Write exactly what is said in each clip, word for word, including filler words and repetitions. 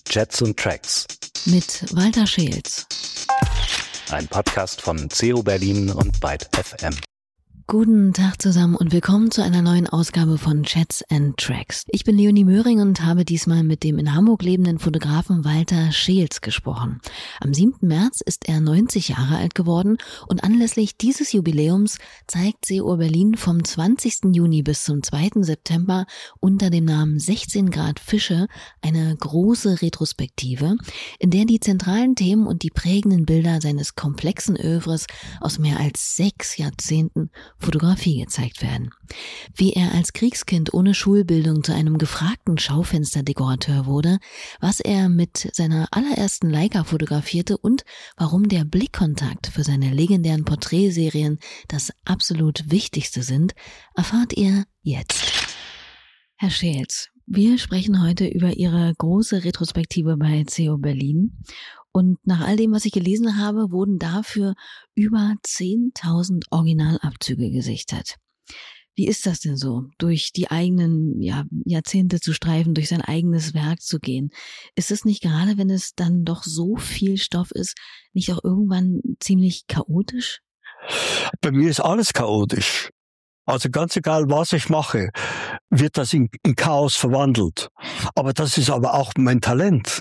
Jets und Tracks mit Walter Scheels. Ein Podcast von C O Berlin und Byte F M. Guten Tag zusammen und willkommen zu einer neuen Ausgabe von Jets and Tracks. Ich bin Leonie Möhring und habe diesmal mit dem in Hamburg lebenden Fotografen Walter Scheels gesprochen. Am siebten März ist er neunzig Jahre alt geworden und anlässlich dieses Jubiläums zeigt C O Berlin vom zwanzigsten Juni bis zum zweiten September unter dem Namen sechzehn Grad Fische eine große Retrospektive, in der die zentralen Themen und die prägenden Bilder seines komplexen Œuvres aus mehr als sechs Jahrzehnten Fotografie gezeigt werden. Wie er als Kriegskind ohne Schulbildung zu einem gefragten Schaufensterdekorateur wurde, was er mit seiner allerersten Leica fotografierte und warum der Blickkontakt für seine legendären Porträtserien das absolut Wichtigste sind, erfahrt ihr jetzt. Herr Scheels, wir sprechen heute über Ihre große Retrospektive bei C O Berlin. Und nach all dem, was ich gelesen habe, wurden dafür über zehntausend Originalabzüge gesichtet. Wie ist das denn so, durch die eigenen ja, Jahrzehnte zu streifen, durch sein eigenes Werk zu gehen? Ist es nicht gerade, wenn es dann doch so viel Stoff ist, nicht auch irgendwann ziemlich chaotisch? Bei mir ist alles chaotisch. Also ganz egal, was ich mache, wird das in, in Chaos verwandelt. Aber das ist aber auch mein Talent.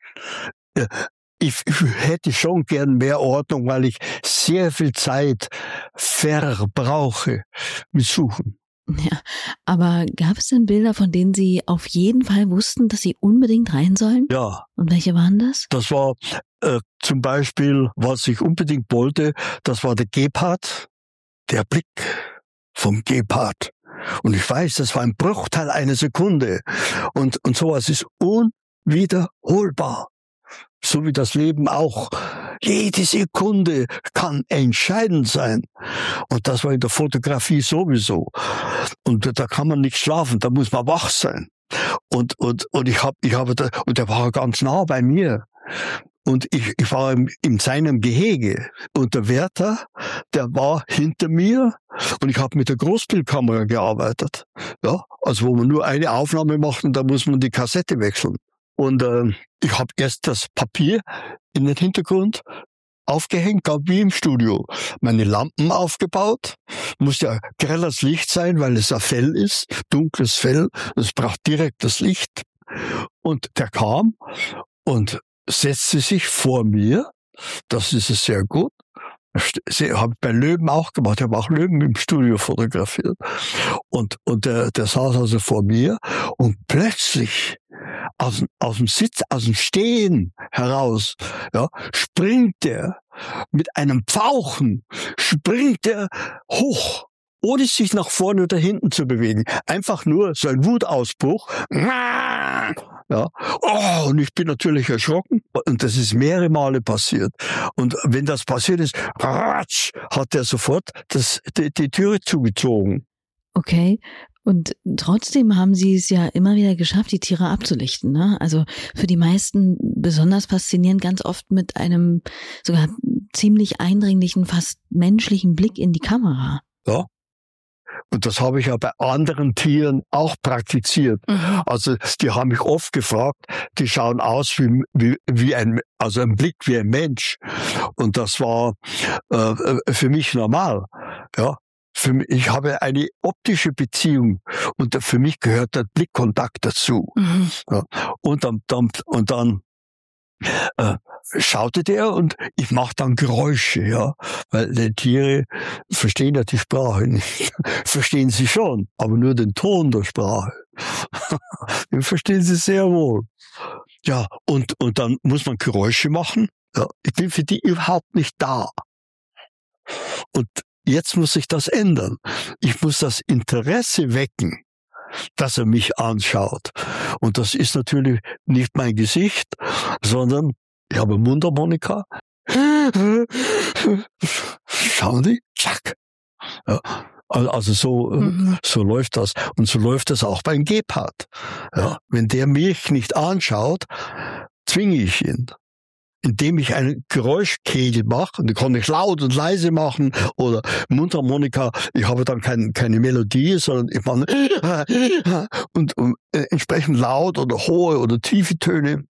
Ich, ich hätte schon gern mehr Ordnung, weil ich sehr viel Zeit verbrauche mit Suchen. Ja, aber gab es denn Bilder, von denen Sie auf jeden Fall wussten, dass sie unbedingt rein sollen? Ja. Und welche waren das? Das war äh, zum Beispiel, was ich unbedingt wollte, das war der Gepard, der Blick vom Gepard. Und ich weiß, das war ein Bruchteil einer Sekunde. Und, und sowas ist unwiederholbar. So wie das Leben auch. Jede Sekunde kann entscheidend sein. Und das war in der Fotografie sowieso. Und da kann man nicht schlafen, da muss man wach sein. Und, und, und ich habe, ich habe da, und der war ganz nah bei mir. Und ich, ich war in, in seinem Gehege. Und der Wärter, der war hinter mir. Und ich habe mit der Großbildkamera gearbeitet. Ja, also wo man nur eine Aufnahme macht und da muss man die Kassette wechseln. Und äh, ich habe erst das Papier in den Hintergrund aufgehängt, wie im Studio. Meine Lampen aufgebaut. Muss ja grelles Licht sein, weil es ein Fell ist. Dunkles Fell. Es braucht direkt das Licht. Und der kam und setzte sich vor mir. Das ist es sehr gut. Habe ich bei Löwen auch gemacht. Ich habe auch Löwen im Studio fotografiert. Und, und der, der saß also vor mir und plötzlich aus, aus dem Sitz, aus dem Stehen heraus, ja, springt er mit einem Pfauchen, springt er hoch, ohne sich nach vorne oder hinten zu bewegen. Einfach nur so ein Wutausbruch. Ja. Oh, und ich bin natürlich erschrocken. Und das ist mehrere Male passiert. Und wenn das passiert ist, ratsch, hat er sofort das, die, die Türe zugezogen. Okay. Und trotzdem haben Sie es ja immer wieder geschafft, die Tiere abzulichten, ne? Also für die meisten besonders faszinierend, ganz oft mit einem sogar ziemlich eindringlichen, fast menschlichen Blick in die Kamera. Ja. Und das habe ich ja bei anderen Tieren auch praktiziert. Mhm. Also die haben mich oft gefragt, die schauen aus wie, wie, wie ein, also ein Blick wie ein Mensch. Und das war äh, für mich normal, ja. Für mich, ich habe eine optische Beziehung und für mich gehört der Blickkontakt dazu. Mhm. Ja. Und dann, dann, und dann äh, schaute der und ich mache dann Geräusche, ja, weil die Tiere verstehen ja die Sprache nicht. Verstehen sie schon, aber nur den Ton der Sprache. Den verstehen sie sehr wohl. Ja, und, und dann muss man Geräusche machen. Ja, ich bin für die überhaupt nicht da. Und jetzt muss sich das ändern. Ich muss das Interesse wecken, dass er mich anschaut. Und das ist natürlich nicht mein Gesicht, sondern ich habe Mundharmonika. Schauen Sie? Zack. Ja, also so, mhm. so läuft das. Und so läuft das auch beim Gepard. Ja, wenn der mich nicht anschaut, zwinge ich ihn. Indem ich einen Geräuschkegel mache, und den kann ich laut und leise machen, oder Mundharmonika, ich habe dann kein, keine Melodie, sondern ich mache und, und äh, entsprechend laut oder hohe oder tiefe Töne.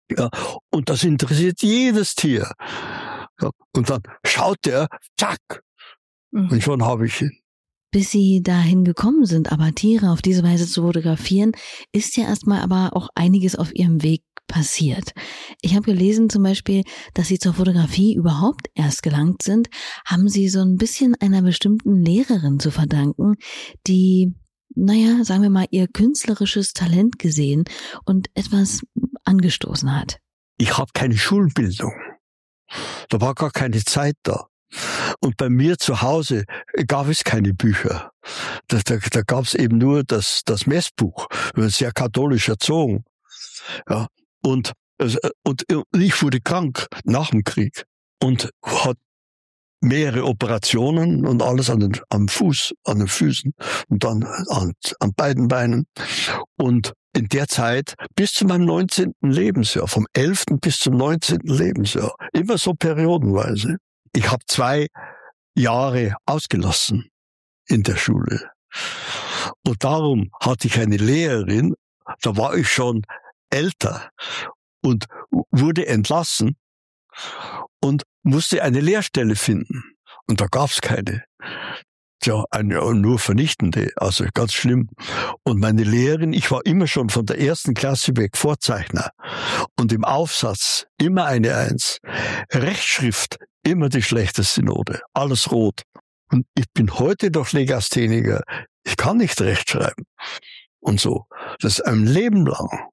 Ja, und das interessiert jedes Tier. Ja, und dann schaut der, zack, mhm. und schon habe ich ihn. Bis Sie dahin gekommen sind, aber Tiere auf diese Weise zu fotografieren, ist ja erstmal aber auch einiges auf Ihrem Weg passiert. Ich habe gelesen zum Beispiel, dass Sie zur Fotografie überhaupt erst gelangt sind, haben Sie so ein bisschen einer bestimmten Lehrerin zu verdanken, die, naja, sagen wir mal, Ihr künstlerisches Talent gesehen und etwas angestoßen hat. Ich habe keine Schulbildung. Da war gar keine Zeit da. Und bei mir zu Hause gab es keine Bücher. Da, da, da gab es eben nur das, das Messbuch. Ich war sehr katholisch erzogen. Ja, und, und ich wurde krank nach dem Krieg und hatte mehrere Operationen und alles an den, am Fuß, an den Füßen und dann an, an beiden Beinen. Und in der Zeit bis zu meinem neunzehnten Lebensjahr, vom elften bis zum neunzehnten Lebensjahr, immer so periodenweise. Ich habe zwei Jahre ausgelassen in der Schule. Und darum hatte ich eine Lehrerin, da war ich schon älter und wurde entlassen und musste eine Lehrstelle finden. Und da gab's keine. Tja, eine nur vernichtende, also ganz schlimm. Und meine Lehrerin, ich war immer schon von der ersten Klasse weg Vorzeichner. Und im Aufsatz immer eine Eins. Rechtschrift, immer die schlechteste Note. Alles rot. Und ich bin heute doch Legastheniker. Ich kann nicht rechtschreiben. Und so. Das ist ein Leben lang.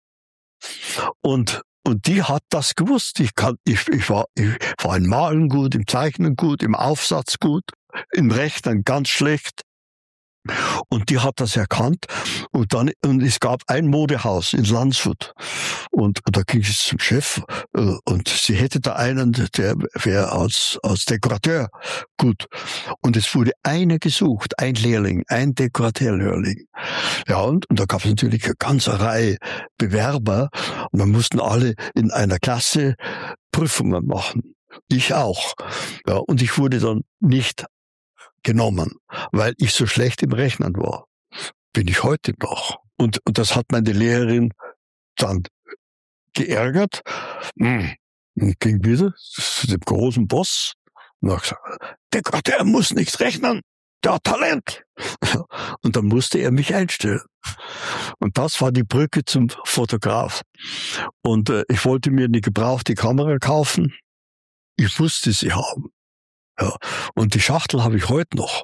Und Und die hat das gewusst. Ich kann, ich, ich war, ich war im Malen gut, im Zeichnen gut, im Aufsatz gut, im Rechnen ganz schlecht. Und die hat das erkannt. Und dann, und es gab ein Modehaus in Landshut. Und, und da ging sie zum Chef. Und sie hätte da einen, der wäre als, als Dekorateur gut. Und es wurde einer gesucht, ein Lehrling, ein Dekorateurlehrling. Ja, und, und da gab es natürlich eine ganze Reihe Bewerber. Und dann mussten alle in einer Klasse Prüfungen machen. Ich auch. Ja, und ich wurde dann nicht genommen, weil ich so schlecht im Rechnen war. Bin ich heute noch. Und, und das hat meine Lehrerin dann geärgert. Und ging wieder zu dem großen Boss und hat gesagt, der Gott, der muss nichts rechnen, der hat Talent. Und dann musste er mich einstellen. Und das war die Brücke zum Fotograf. Und äh, ich wollte mir eine gebrauchte Kamera kaufen. Ich musste sie haben. Ja, und die Schachtel habe ich heute noch.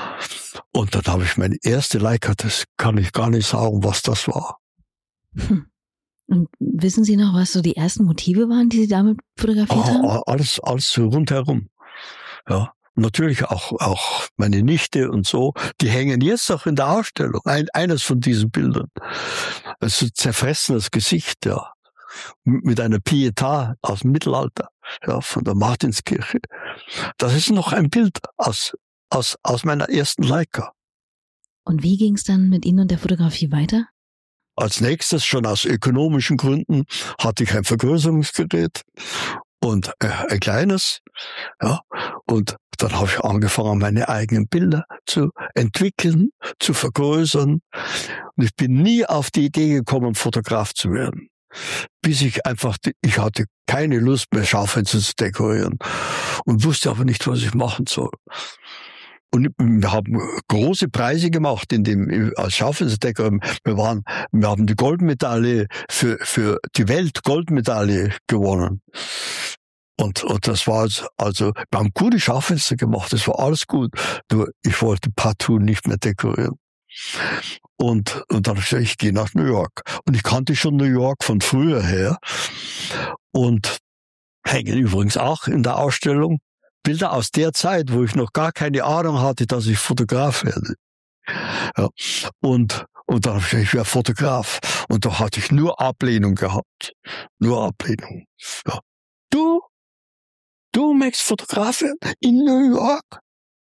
Und dann habe ich meine erste Leica, das kann ich gar nicht sagen, was das war. Hm. Und wissen Sie noch, was so die ersten Motive waren, die Sie damit fotografiert haben? Ah, alles, alles so rundherum. Ja, natürlich auch, auch meine Nichte und so, die hängen jetzt auch in der Ausstellung. Ein, eines von diesen Bildern. Das ist ein zerfressenes Gesicht, ja. Mit einer Pietà aus dem Mittelalter, ja, von der Martinskirche. Das ist noch ein Bild aus, aus, aus meiner ersten Leica. Und wie ging es dann mit Ihnen und der Fotografie weiter? Als nächstes, schon aus ökonomischen Gründen, hatte ich ein Vergrößerungsgerät und äh, ein kleines, ja, und dann habe ich angefangen, meine eigenen Bilder zu entwickeln, zu vergrößern. Und ich bin nie auf die Idee gekommen, Fotograf zu werden. Bis ich einfach, ich hatte keine Lust mehr, Schaufenster zu dekorieren und wusste aber nicht, was ich machen soll. Und wir haben große Preise gemacht in dem, als Schaufensterdecker. Wir waren, wir haben die Goldmedaille für, für die Welt Goldmedaille gewonnen. Und, und das war also, wir haben gute Schaufenster gemacht, das war alles gut. Nur ich wollte partout nicht mehr dekorieren. Und, und dann habe ich gesagt, ich gehe nach New York. Und ich kannte schon New York von früher her. Und hängen übrigens auch in der Ausstellung Bilder aus der Zeit, wo ich noch gar keine Ahnung hatte, dass ich Fotograf werde. Ja. Und, und dann habe ich gesagt, ich wäre Fotograf. Und da hatte ich nur Ablehnung gehabt. Nur Ablehnung. Ja. Du? Du möchtest Fotograf werden? In New York?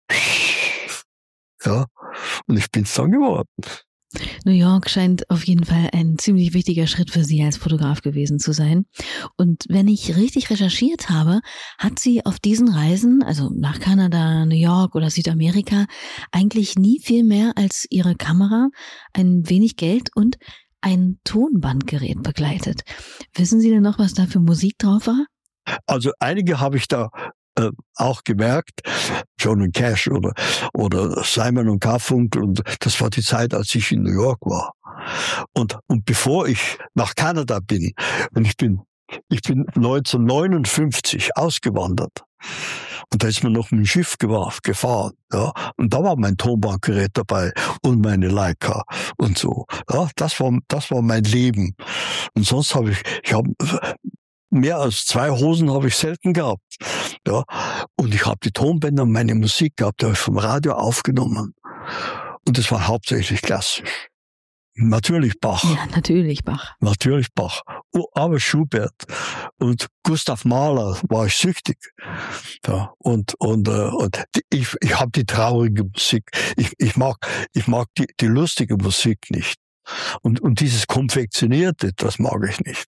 Ja. Und ich bin's dann geworden. New York scheint auf jeden Fall ein ziemlich wichtiger Schritt für Sie als Fotograf gewesen zu sein. Und wenn ich richtig recherchiert habe, hat Sie auf diesen Reisen, also nach Kanada, New York oder Südamerika, eigentlich nie viel mehr als Ihre Kamera, ein wenig Geld und ein Tonbandgerät begleitet. Wissen Sie denn noch, was da für Musik drauf war? Also einige habe ich da äh, auch gemerkt, Johnny Cash oder, oder Simon und Garfunkel, und das war die Zeit, als ich in New York war. Und, und bevor ich nach Kanada bin, und ich bin, ich bin neunzehnhundertneunundfünfzig ausgewandert, und da ist man noch mit dem Schiff gefahren, ja, und da war mein Tonbandgerät dabei und meine Leica und so. Ja, das war, das war mein Leben. Und sonst habe ich, ich habe mehr als zwei Hosen habe ich selten gehabt, ja. Und ich habe die Tonbänder und meine Musik gehabt, die habe ich vom Radio aufgenommen. Und das war hauptsächlich klassisch. Natürlich Bach. Ja, natürlich Bach. Natürlich Bach. Oh, aber Schubert und Gustav Mahler war ich süchtig. Ja, und und äh, und ich ich habe die traurige Musik. Ich ich mag ich mag die die lustige Musik nicht. Und und dieses konfektionierte, das mag ich nicht.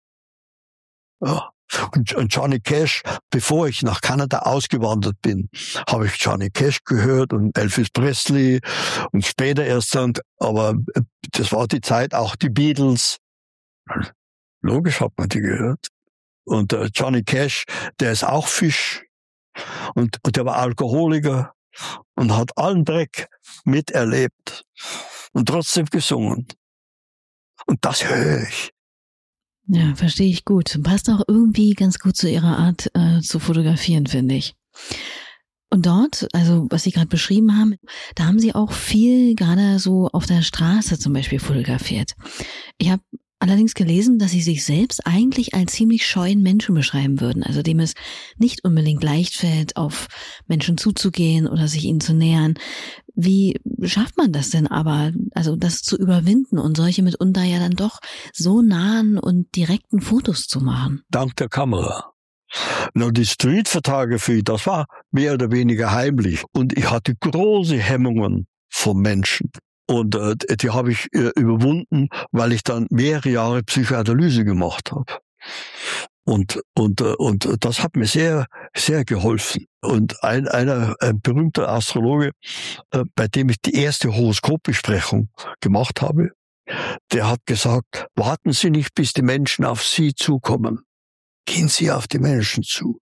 Ja. Und, und Johnny Cash, bevor ich nach Kanada ausgewandert bin, habe ich Johnny Cash gehört und Elvis Presley und später erst dann, aber das war die Zeit, auch die Beatles. Logisch hat man die gehört. Und äh, Johnny Cash, der ist auch Fisch und, und der war Alkoholiker und hat allen Dreck miterlebt und trotzdem gesungen. Und das höre ich. Ja, verstehe ich gut. Passt auch irgendwie ganz gut zu Ihrer Art äh, zu fotografieren, finde ich. Und dort, also was Sie gerade beschrieben haben, da haben Sie auch viel gerade so auf der Straße zum Beispiel fotografiert. Ich habe allerdings gelesen, dass Sie sich selbst eigentlich als ziemlich scheuen Menschen beschreiben würden, also dem es nicht unbedingt leicht fällt, auf Menschen zuzugehen oder sich ihnen zu nähern. Wie schafft man das denn aber, also das zu überwinden und solche mitunter ja dann doch so nahen und direkten Fotos zu machen? Dank der Kamera. Na, die Street Photography, das war mehr oder weniger heimlich. Und ich hatte große Hemmungen vor Menschen. Und äh, die habe ich äh, überwunden, weil ich dann mehrere Jahre Psychoanalyse gemacht habe. Und und äh, und das hat mir sehr sehr geholfen. Und ein einer ein berühmter Astrologe, äh, bei dem ich die erste Horoskopbesprechung gemacht habe, der hat gesagt: Warten Sie nicht, bis die Menschen auf Sie zukommen. Gehen Sie auf die Menschen zu.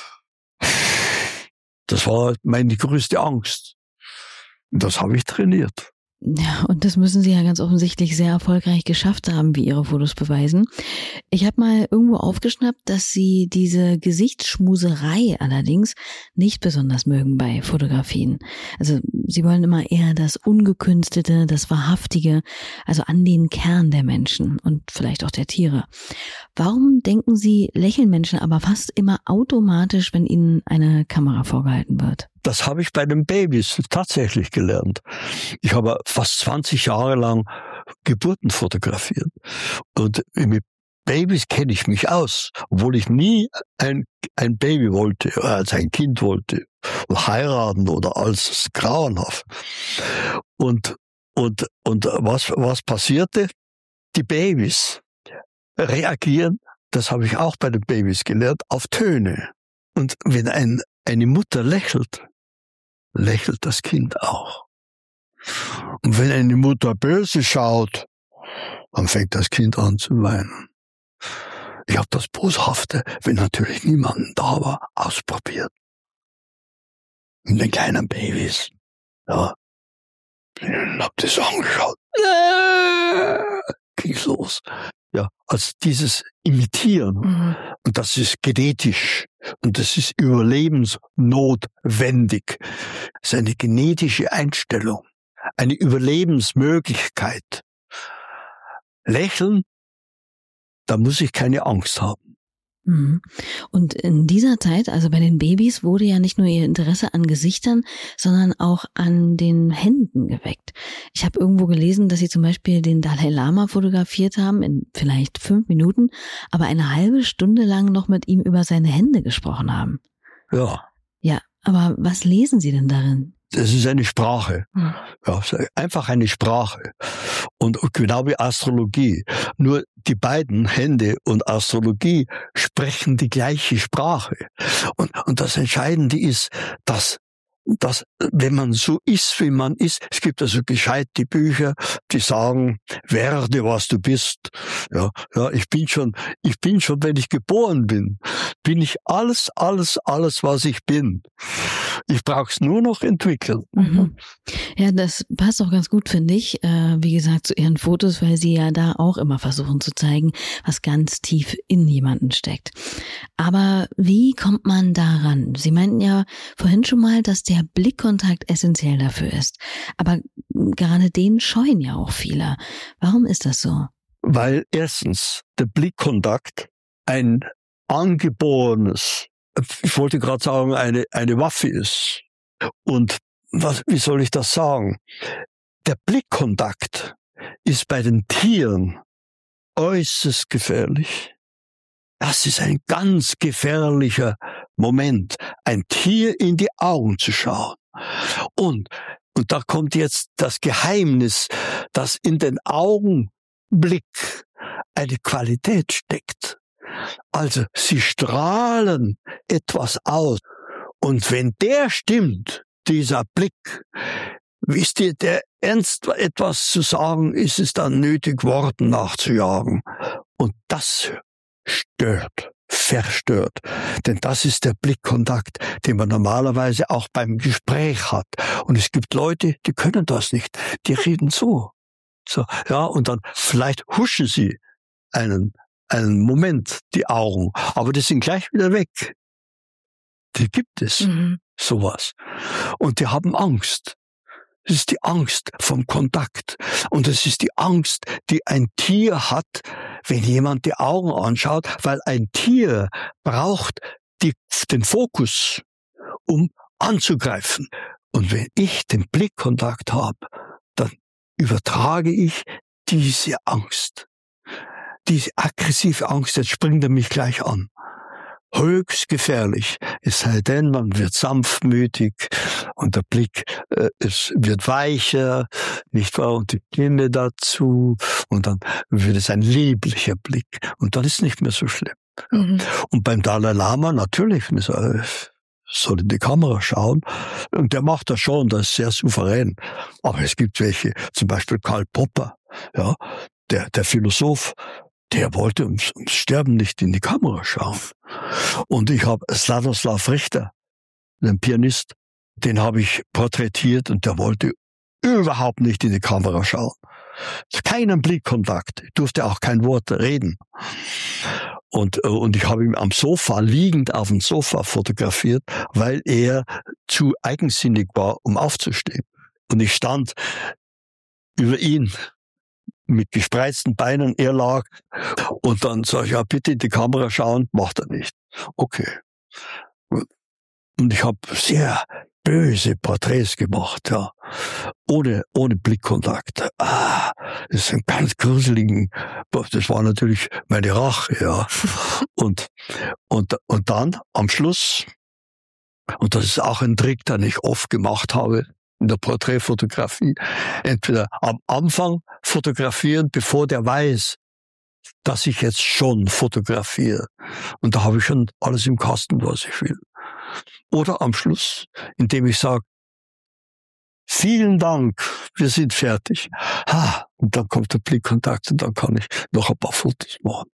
Das war meine größte Angst. Und das habe ich trainiert. Ja, und das müssen Sie ja ganz offensichtlich sehr erfolgreich geschafft haben, wie Ihre Fotos beweisen. Ich habe mal irgendwo aufgeschnappt, dass Sie diese Gesichtsschmuserei allerdings nicht besonders mögen bei Fotografien. Also Sie wollen immer eher das Ungekünstelte, das Wahrhaftige, also an den Kern der Menschen und vielleicht auch der Tiere. Warum denken Sie, lächeln Menschen aber fast immer automatisch, wenn ihnen eine Kamera vorgehalten wird? Das habe ich bei den Babys tatsächlich gelernt. Ich habe fast zwanzig Jahre lang Geburten fotografiert. Und mit Babys kenne ich mich aus, obwohl ich nie ein, ein Baby wollte, als ein Kind wollte, oder heiraten oder als grauenhaft. Und, und, und was, was passierte? Die Babys reagieren, das habe ich auch bei den Babys gelernt, auf Töne. Und wenn ein, eine Mutter lächelt, lächelt das Kind auch. Und wenn eine Mutter böse schaut, dann fängt das Kind an zu weinen. Ich habe das Boshafte, wenn natürlich niemand da war, ausprobiert. Mit den kleinen Babys. Ja. Ich hab das angeschaut. Ging's los. Ja, also dieses Imitieren. Mhm. Und das ist genetisch. Und das ist überlebensnotwendig. Das ist eine genetische Einstellung. Eine Überlebensmöglichkeit. Lächeln, da muss ich keine Angst haben. Und in dieser Zeit, also bei den Babys, wurde ja nicht nur ihr Interesse an Gesichtern, sondern auch an den Händen geweckt. Ich habe irgendwo gelesen, dass sie zum Beispiel den Dalai Lama fotografiert haben, in vielleicht fünf Minuten, aber eine halbe Stunde lang noch mit ihm über seine Hände gesprochen haben. Ja. Ja, aber was lesen Sie denn darin? Das ist eine Sprache. Hm. Ja, einfach eine Sprache. Und genau wie Astrologie. Nur die beiden, Hände und Astrologie, sprechen die gleiche Sprache. Und, und das Entscheidende ist, dass dass, wenn man so ist, wie man ist, es gibt also gescheite Bücher, die sagen, werde, was du bist. Ja, ja, ich bin schon, ich bin schon, wenn ich geboren bin, bin ich alles, alles, alles, was ich bin. Ich brauche es nur noch entwickeln. Mhm. Ja, das passt auch ganz gut, finde ich, äh, wie gesagt, zu Ihren Fotos, weil Sie ja da auch immer versuchen zu zeigen, was ganz tief in jemanden steckt. Aber wie kommt man daran? Sie meinten ja vorhin schon mal, dass der Blickkontakt essentiell dafür ist. Aber gerade den scheuen ja auch viele. Warum ist das so? Weil erstens der Blickkontakt ein angeborenes, ich wollte gerade sagen, eine, eine Waffe ist. Und was, wie soll ich das sagen? Der Blickkontakt ist bei den Tieren äußerst gefährlich. Das ist ein ganz gefährlicher Moment, ein Tier in die Augen zu schauen. Und, und da kommt jetzt das Geheimnis, dass in den Augenblick eine Qualität steckt. Also sie strahlen etwas aus. Und wenn der stimmt, dieser Blick, wisst ihr, der ernst etwas zu sagen, ist es dann nötig, Worten nachzujagen. Und das stört, verstört. Denn das ist der Blickkontakt, den man normalerweise auch beim Gespräch hat. Und es gibt Leute, die können das nicht. Die reden so. So, ja, und dann vielleicht huschen sie einen, einen Moment die Augen, aber die sind gleich wieder weg. Die gibt es, mhm. sowas. Und die haben Angst. Das ist die Angst vom Kontakt. Und das ist die Angst, die ein Tier hat, wenn jemand die Augen anschaut, weil ein Tier braucht die, den Fokus, um anzugreifen. Und wenn ich den Blickkontakt habe, dann übertrage ich diese Angst. Diese aggressive Angst, jetzt springt er mich gleich an. Höchst gefährlich, es sei denn, man wird sanftmütig und der Blick äh, es wird weicher, nicht wahr, und die Kinder dazu und dann wird es ein lieblicher Blick und dann ist es nicht mehr so schlimm. Mhm. Und beim Dalai Lama natürlich, soll in die Kamera schauen und der macht das schon, das ist sehr souverän. Aber es gibt welche, zum Beispiel Karl Popper, ja, der, der Philosoph, der wollte ums, ums Sterben nicht in die Kamera schauen. Und ich habe Stanislav Richter, den Pianist, den habe ich porträtiert und der wollte überhaupt nicht in die Kamera schauen. Keinen Blickkontakt, ich durfte auch kein Wort reden. Und, und ich habe ihn am Sofa, liegend auf dem Sofa fotografiert, weil er zu eigensinnig war, um aufzustehen. Und ich stand über ihn mit gespreizten Beinen, er lag. Und dann sage ich, ja, bitte in die Kamera schauen, macht er nicht. Okay. Und ich habe sehr böse Porträts gemacht, ja. Ohne, ohne Blickkontakt. Ah, das ist ein ganz gruseligen, das war natürlich meine Rache, ja. Und, und, und dann am Schluss, und das ist auch ein Trick, den ich oft gemacht habe, in der Porträtfotografie, entweder am Anfang fotografieren, bevor der weiß, dass ich jetzt schon fotografiere. Und da habe ich schon alles im Kasten, was ich will. Oder am Schluss, indem ich sage, vielen Dank, wir sind fertig. Ha, und dann kommt der Blickkontakt und dann kann ich noch ein paar Fotos machen.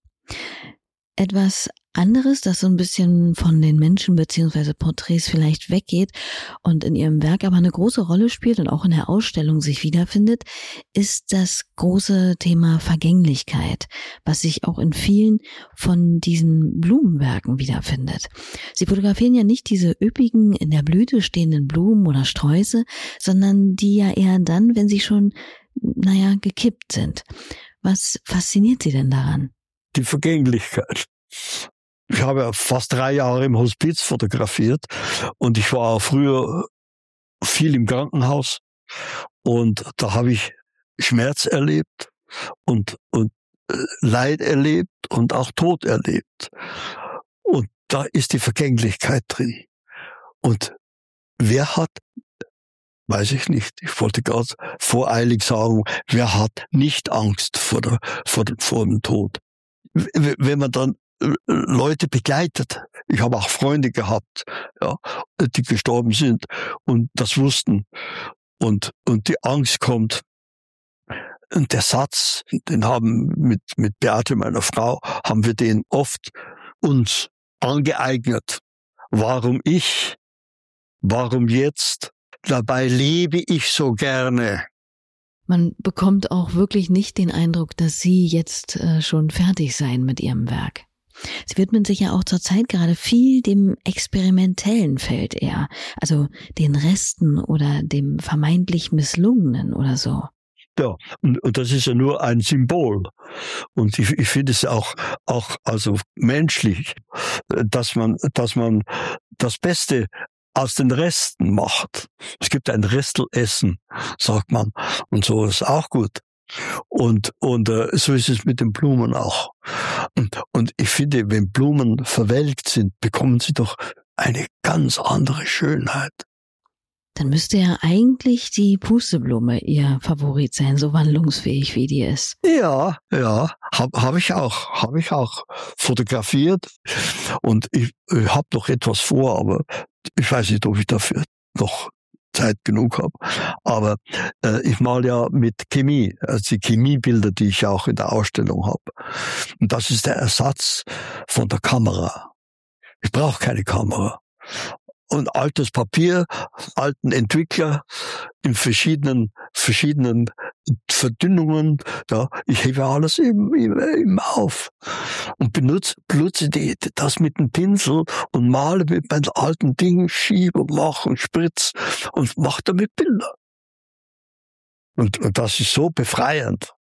Etwas anderes, das so ein bisschen von den Menschen beziehungsweise Porträts vielleicht weggeht und in ihrem Werk aber eine große Rolle spielt und auch in der Ausstellung sich wiederfindet, ist das große Thema Vergänglichkeit, was sich auch in vielen von diesen Blumenwerken wiederfindet. Sie fotografieren ja nicht diese üppigen, in der Blüte stehenden Blumen oder Sträuße, sondern die ja eher dann, wenn sie schon, naja, gekippt sind. Was fasziniert Sie denn daran? Die Vergänglichkeit. Ich habe ja fast drei Jahre im Hospiz fotografiert und ich war früher viel im Krankenhaus und da habe ich Schmerz erlebt und, und Leid erlebt und auch Tod erlebt. Und da ist die Vergänglichkeit drin. Und wer hat, weiß ich nicht, ich wollte gerade voreilig sagen, wer hat nicht Angst vor, der, vor, vor dem Tod? Wenn man dann Leute begleitet. Ich habe auch Freunde gehabt, ja, die gestorben sind und das wussten. Und, und die Angst kommt. Und der Satz, den haben mit, mit Beate, meiner Frau, haben wir den oft uns angeeignet. Warum ich? Warum jetzt? Dabei lebe ich so gerne. Man bekommt auch wirklich nicht den Eindruck, dass Sie jetzt äh, schon fertig seien mit Ihrem Werk. Sie widmen sich ja auch zurzeit gerade viel dem experimentellen Feld eher, also den Resten oder dem vermeintlich Misslungenen oder so. Ja, und, und das ist ja nur ein Symbol. Und ich, ich finde es auch, auch also menschlich, dass man, dass man das Beste aus den Resten macht. Es gibt ein Restelessen, sagt man, und so ist auch gut. Und und äh, so ist es mit den Blumen auch. Und, und ich finde, wenn Blumen verwelkt sind, bekommen sie doch eine ganz andere Schönheit. Dann müsste ja eigentlich die Pusteblume Ihr Favorit sein, so wandlungsfähig wie die ist. Ja, ja, habe hab ich auch, habe ich auch fotografiert. Und ich, ich habe noch etwas vor, aber ich weiß nicht, ob ich dafür noch Zeit genug habe. Aber äh, ich male ja mit Chemie, also die Chemiebilder, die ich auch in der Ausstellung habe. Und das ist der Ersatz von der Kamera. Ich brauche keine Kamera. Und altes Papier, alten Entwickler in verschiedenen verschiedenen Verdünnungen. Ja, ich hebe alles eben, eben, eben auf und benutze, benutze die, das mit dem Pinsel und male mit meinen alten Dingen, schiebe und mache und spritz und mache damit Bilder. Und, und das ist so befreiend.